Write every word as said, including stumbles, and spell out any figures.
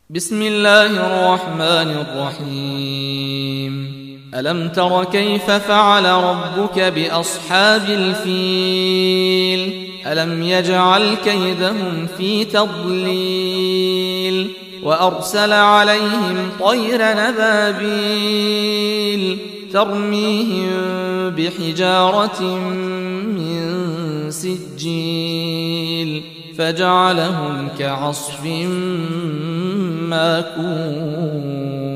بسم الله الرحمن الرحيم. ألم تر كيف فعل ربك بأصحاب الفيل؟ ألم يجعل كيدهم في تضليل وأرسل عليهم طير نبابيل ترميهم بحجارة من سجيل فجعلهم كعصف ماكون.